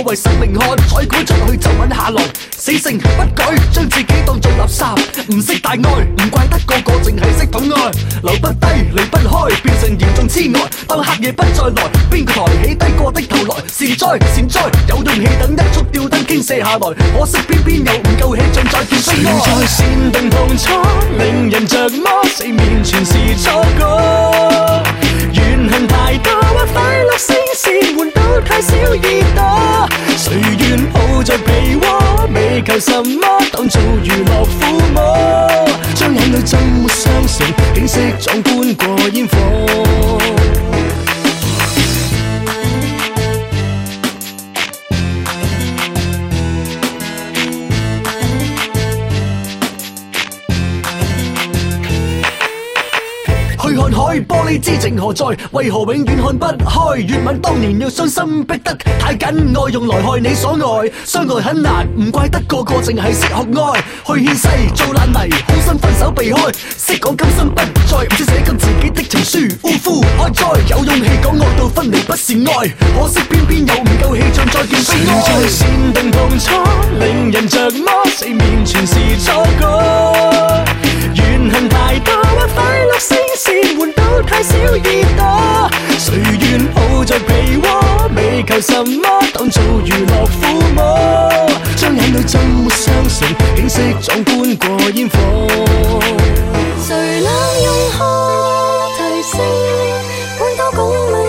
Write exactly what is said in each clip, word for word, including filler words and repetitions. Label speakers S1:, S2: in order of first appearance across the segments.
S1: 為生命看，再估出去就揾下來，死性不改，將自己當做垃圾，唔識大愛，唔怪得個個淨係識捅愛，留不低離不開，變成嚴重痴呆。當黑夜不再來，邊個抬起低過的頭來？善哉善哉，有勇氣等一束吊燈傾瀉下來，可惜偏偏又唔夠氣象再見悲哀。誰在煽動痛楚，令人着魔，四面全是錯覺。怨恨太多，快樂聲線換到太少耳朵。誰願抱着被窩，未求什麼，當做娛樂撫摸，將眼淚浸沒雙城，景色壯觀過煙火。去看海，玻璃之情何在？為何永遠看不開？粵文當年要傷心逼得太緊，愛用來害你所愛。相愛很難，唔怪得個個淨係識學愛。去獻世做爛泥，好心分手避開。識講今生不再，唔知寫緊自己的情書。嗚呼開災，有勇氣講愛到分離不是愛，可惜偏偏又唔夠氣象再見悲哀。誰在煽動痛楚，令人着魔，四面全是錯覺。怨恨太多，快樂聲線換到太少耳朵。誰願抱着被窩，未求什麼，當做娛樂撫摸，將眼淚浸沒雙城，景色壯觀過煙火。
S2: 誰能用可提升換到共鳴？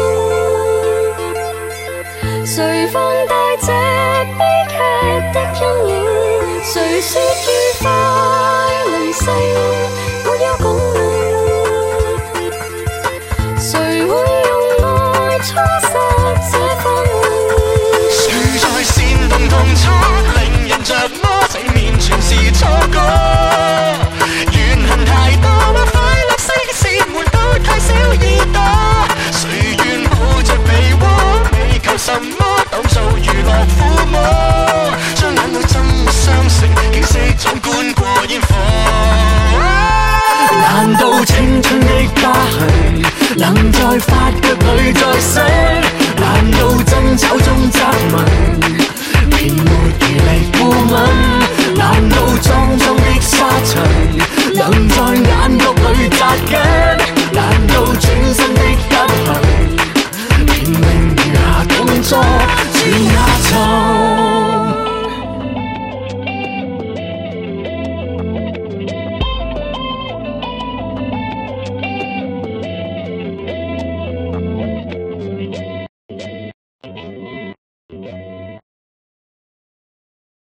S2: 誰放大這悲劇的陰影？誰說愉快能成？沒有共鳴，誰會用愛充實這光榮？誰在煽動痛楚，令人着魔，四面全是錯覺。怨恨太多，快樂聲線換到太少耳朵。誰願抱着被窩，未求什麼，當做娛樂撫摸，將眼淚浸沒雙城，景色壯觀過煙火。難道青春的疤痕能在髮腳裏再生？難道爭吵中責問，便沒餘力過問？